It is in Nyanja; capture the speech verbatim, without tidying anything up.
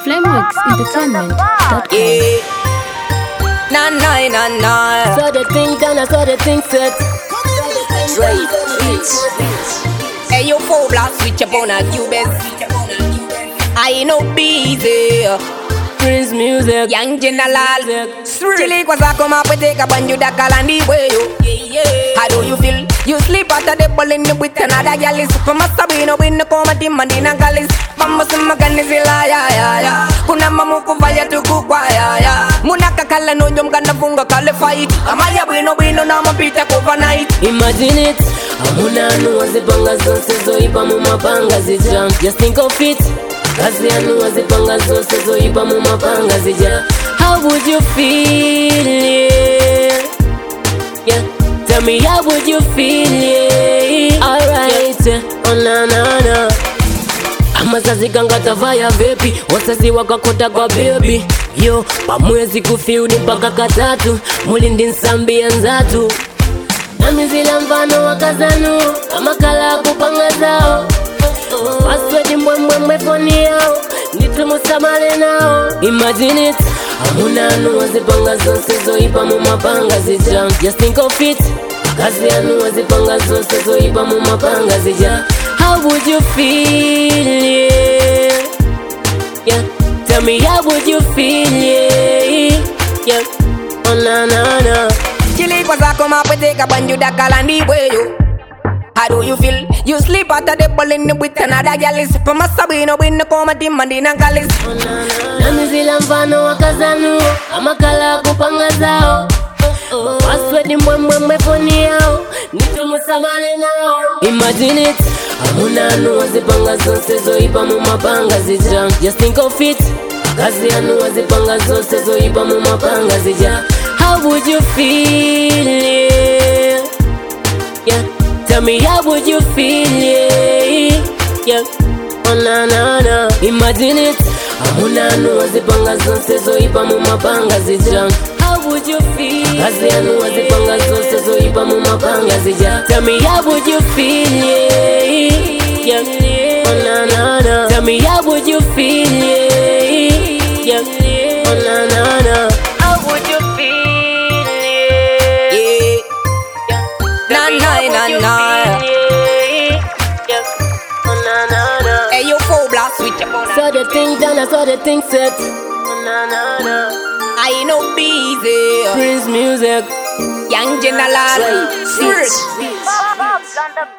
Flameworks Entertainment dot com. Yeah. Nah, nah, nah, nah. So the thing done, I saw the thing set. Right, bitch. Hey, yo, four blast switch up on a Cubes. I know busy. Prince music. Young General. Chili kwa zako mapeteka banju da kalandi weyo. How do you feel? You sleep after the ball in the with another gal is from a sabino in the comedy mandina galis. Mama sama ganizila ya ya ya. Kuna mamu kufaya tukukwa ya ya. Munaka kala no nyom ganda funga kale fight. Amaya bino bino na mapita overnight. Imagine it. Amuna anu wazipanga zonse zoipa mumapanga zijam. Just think of it. Kazi anu wazipanga zonse zoipa mumapanga zijam. How would you feel? Yeah. Yeah. Tell me how would you feel? Yeah. Alright. Yeah. Oh na na na. Amazazi kangata vaya vepi. Wazazi wakakota kwa baby. Yo, pamwezi kufiudi mpaka katatu. Mulindi nsambi ya nzatu. Nami zila mfano wakazanu. Kama kala kupanga zao. Password mbwembwe mwefoni yao. Nitumusamale nao. Imagine it. Amuna anu wazipanga zonse zoipa mumapanga zijam. Just think of it. Kazi anu wazipanga zonse zoipa mumapanga zijam. How would you feel? Yeah. Yeah. Tell me how would you feel? Yeah. Yeah. Oh na na na. Chili kwa zako mapeteka banju da kalandi weyo. How do you feel? You sleep after the ball in the with another gal is from a sabino in the comedy mandina galis. Nami zila mfano wakazanu. Kama kala kupanga zao. Password mbwembwe mwefoni yao. Nitumusamale nao. Imagine it. Amuna anu wazipanga zonse zoipa mumapanga zijam. Just think of it. Kazi anu wazipanga zonse zoipa mumapanga zijam. How would you feel? Yeah. Yeah. Tell me how would you feel? Yeah. Yeah. Oh na na na. Imagine it. Amuna anu wazipanga zonse zoipa mumapanga zijam. How would you feel? Kazi anu wazipanga zonse zoipa mumapanga zijam. Tell me how would you feel? Yeah. Yeah. Oh na na na. Tell me how would you feel? Yeah. Yeah. Oh na na na. How would you feel? Yeah. Nah, nah, nah, nah. Yeah. Oh na na na. Hey, yo, four blast switch up on a So the thing done, I saw the thing set. Oh na na na. I know busy. Prince music. Young General. Right. Switch.